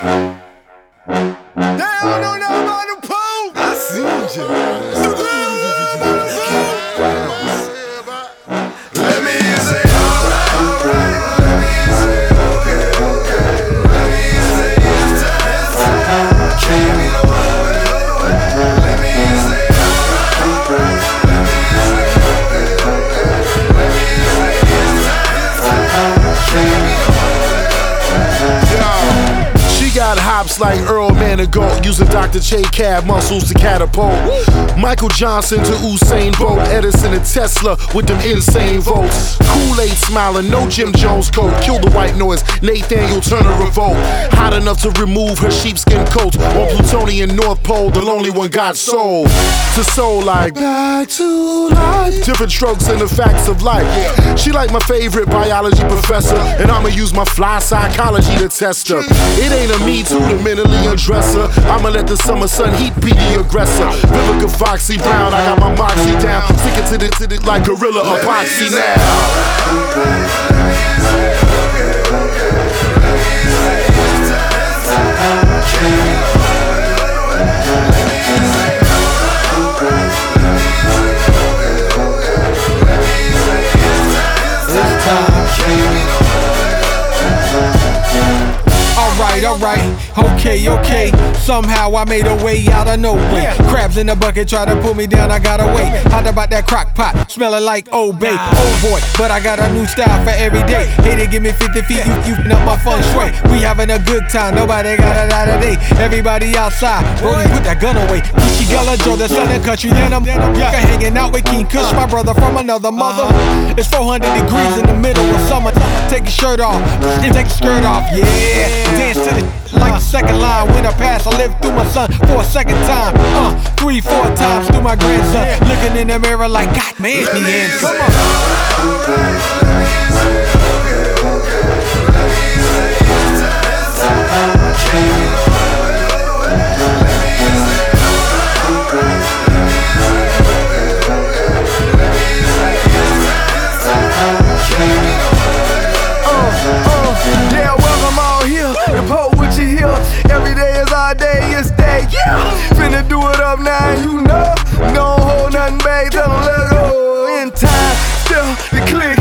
Down on the pole. I see you. Let me say alright. Let me say okay. Let me say it's time. Can't be no way. Let me say alright. Let me say okay. Let me say it's time. Can't be no way. She got hops like Earl Manigault, using Dr. J Cab muscles to catapult. Michael Johnson to Usain Bolt, Edison and Tesla with them insane votes. Kool-Aid smiling, no Jim Jones coat. Kill the white noise, Nathaniel Turner revolt. Hot enough to remove her sheepskin coat. On Plutonian North Pole, the lonely one got soul. To soul like back to life. Different strokes in the facts of life. She like my favorite biology professor, and I'ma use my fly psychology to test her. It ain't a me too to mentally undress her. I'ma let the summer sun heat be the aggressor. Vivica Foxy Brown, I got my moxie down. Stick it to it like gorilla epoxy now. Alright, okay. Somehow I made a way out of nowhere. Crabs in the bucket try to pull me down, I got away. Hot about that crock pot, smelling like Old Bay. Oh boy, but I got a new style for every day. Hey, they give me 50 feet, you up my feng shui. We having a good time, nobody got it out of day. Everybody outside, Brody put that gun away. She Gala Joe, the son of country, then I'm hanging out with King Kush, my brother from another mother. It's 400 degrees in the middle of summer. Take your shirt off, take your skirt off, yeah. Dance to the like the second line when I pass. I live through my son for a second time. 3-4 times through my grandson. Looking in the mirror like, God, man, me in. Come Yeah, well, I'm all here. The pole with you here. Every day is our day, it's day. Yeah, finna do it up now, you know. Don't hold nothing back, tell them let go. In time, still the click.